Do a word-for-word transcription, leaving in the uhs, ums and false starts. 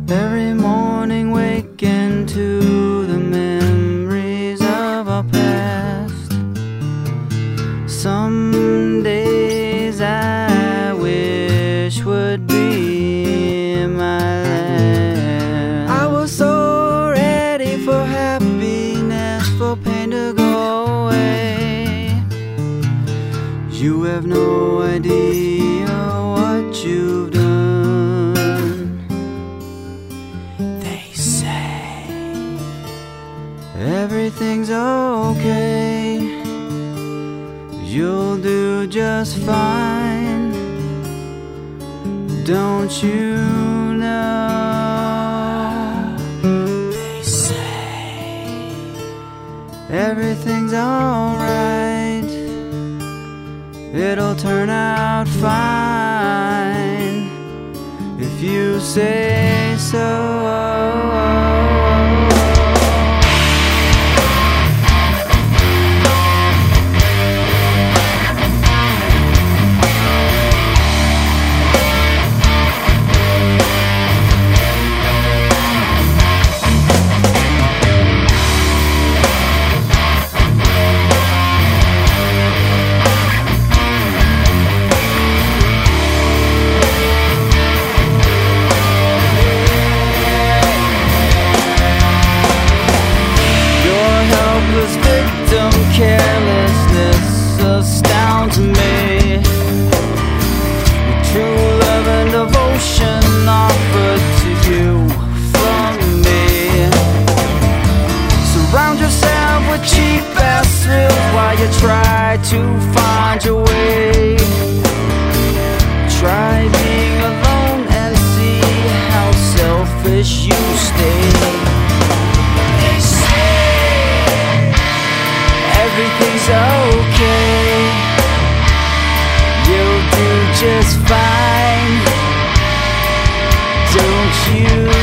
Every morning waking to the memories of our past. Some days I wish would be my last. I was so ready for happiness, for pain to go away. You have no idea what you've done. They say everything's okay, you'll do just fine. Don't you know? They say everything's alright, it'll turn out fine if you say so. Victim carelessness astounds me. True love and devotion offered to you from me. Surround yourself with cheap ass thrills while you try to find your way. Try being alone and see how selfish you stay. Everything's okay, you'll do just fine. Don't you